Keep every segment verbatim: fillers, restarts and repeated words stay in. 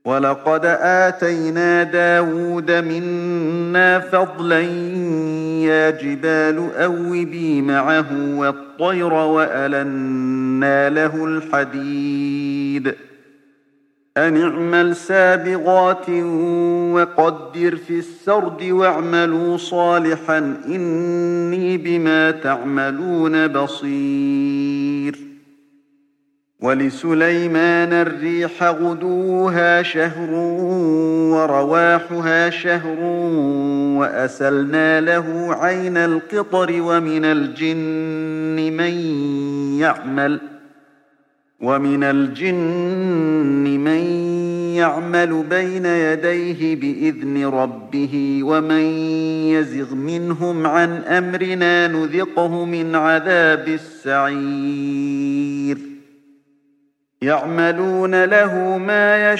وَلَقَدْ آتَيْنَا دَاوُودَ مِنَّا فَضْلًا يَا جِبَالُ أَوِّبِي مَعَهُ وَالطَّيْرَ وَأَلَنَّا لَهُ الْحَدِيدَ أَنِ اعْمَلْ سَابِغَاتٍ وَقَدِّرْ فِي السَّرْدِ وَاعْمَلُوا صَالِحًا إِنِّي بِمَا تَعْمَلُونَ بَصِيرٌ وَلِسُلَيْمَانَ الرِّيحَ غُدُوُّهَا شَهْرٌ وَرَوَاحُهَا شَهْرٌ وَأَسَلْنَا لَهُ عَيْنَ الْقِطْرِ وَمِنَ الْجِنِّ مَن يَعْمَلُ وَمِنَ الْجِنِّ مَن يَعْمَلُ بَيْنَ يَدَيْهِ بِإِذْنِ رَبِّهِ وَمَن يَزِغْ مِنْهُمْ عَنْ أَمْرِنَا نُذِقْهُ مِنْ عَذَابِ السَّعِيرِ يَعْمَلُونَ لَهُ مَا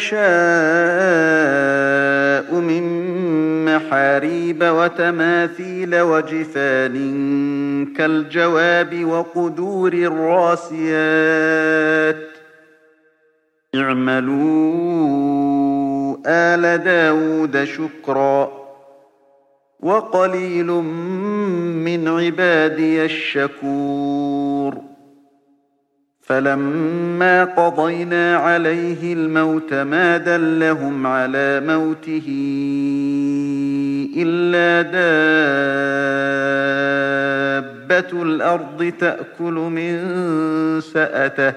يَشَاءُ مِن مَّحَارِيبَ وَتَمَاثِيلَ وَجِفَانٍ كَالْجَوَابِ وَقُدُورٍ رَّاسِيَاتٍ اعْمَلُوا آلَ دَاوُودَ شُكْرًا وَقَلِيلٌ مِّنْ عِبَادِيَ الشَّكُورُ فَلَمَّا قَضَيْنَا عَلَيْهِ الْمَوْتَ مَا دَلَّهُمْ عَلَىٰ مَوْتِهِ إِلَّا دَابَّةُ الْأَرْضِ تَأْكُلُ مِن سَأَتَهُ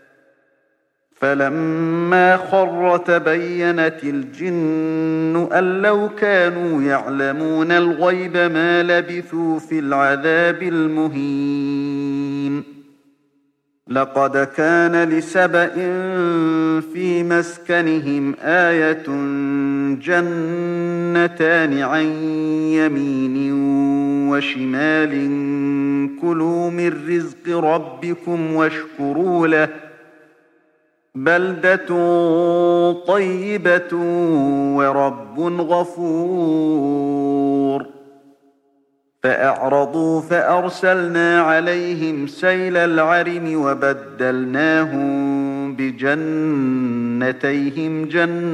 فَلَمَّا خَرَّ تَبَيَّنَتِ الْجِنُّ أَن لَّوْ كَانُوا يَعْلَمُونَ الْغَيْبَ مَا لَبِثُوا فِي الْعَذَابِ الْمُهِينِ لَقَدْ كَانَ لِسَبَإٍ فِي مَسْكَنِهِمْ آيَةٌ جَنَّتَانِ عَن يَمِينٍ وَشِمَالٍ كُلُوا مِن رِّزْقِ رَبِّكُمْ وَاشْكُرُوا لَهُ بَلْدَةٌ طَيِّبَةٌ وَرَبٌّ غَفُورٌ فَأَعْرَضُوا فَأَرْسَلْنَا عَلَيْهِمْ سَيْلَ الْعَرِمِ وَبَدَّلْنَاهُم بِجَنَّتَيْهِمْ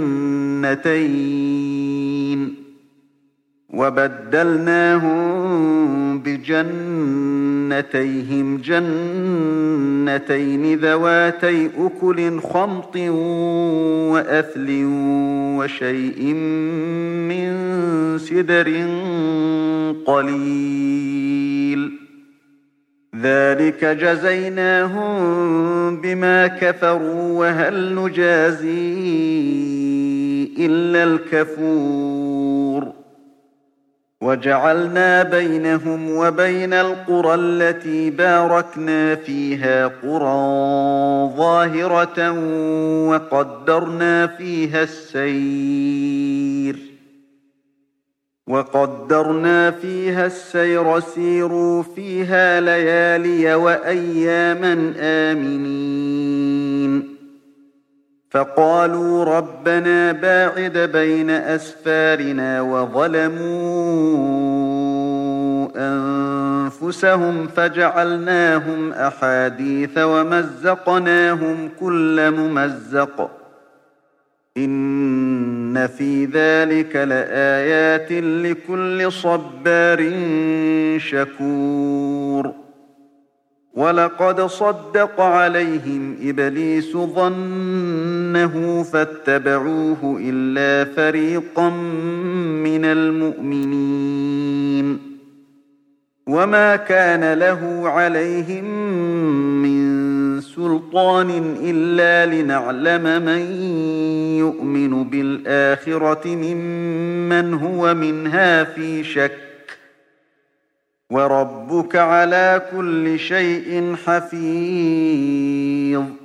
جَنَّتَيْنِ وَبَدَّلْنَاهُم بِجَنَّتَيْهِمْ جَنَّتَيْنِ ذَوَاتَيْ أُكُلٍ خَمْطٍ وَأَثْلٍ وَشَيْءٍ مِّن سِدْرٍ قَلِيلٍ ذَلِكَ جَزَيْنَاهُم بِمَا كَفَرُوا وَهَلْ نُجَازِي إِلَّا الْكَفُورَ وَجَعَلْنَا بَيْنَهُمْ وَبَيْنَ الْقُرَى الَّتِي بَارَكْنَا فِيهَا قُرًى ظَاهِرَةً وَقَدَّرْنَا فِيهَا السَّيْرَ وَقَدَّرْنَا فِيهَا السَّيْرَ سِيرُوا فِيهَا لَيَالِيَ وَأَيَّامًا آمِنِينَ فَقَالُوا رَبَّنَا بَاعِدْ بَيْنَ أَسْفَارِنَا وَظَلَمُوا أَنفُسَهُمْ فَجَعَلْنَاهُمْ أَحَادِيثَ وَمَزَّقْنَاهُمْ كُلَّ مُمَزَّقٍ إِنَّ فِي ذَلِكَ لَآيَاتٍ لِكُلِّ صَبَّارٍ شَكُورٍ وَلَقَدْ صَدَّقَ عَلَيْهِمْ إِبْلِيسُ ظَنَّهُ فَاتَّبَعُوهُ إِلَّا فَرِيقًا مِّنَ الْمُؤْمِنِينَ وَمَا كَانَ لَهُ عَلَيْهِم مِّن سُلْطَانٍ إِلَّا لِنَعْلَمَ مَن يُؤْمِنُ بِالْآخِرَةِ مِمَّنْ هُوَ مِنْهَا فِي شَكٍّ وَرَبُّكَ عَلَىٰ كُلِّ شَيْءٍ حَفِيظٌ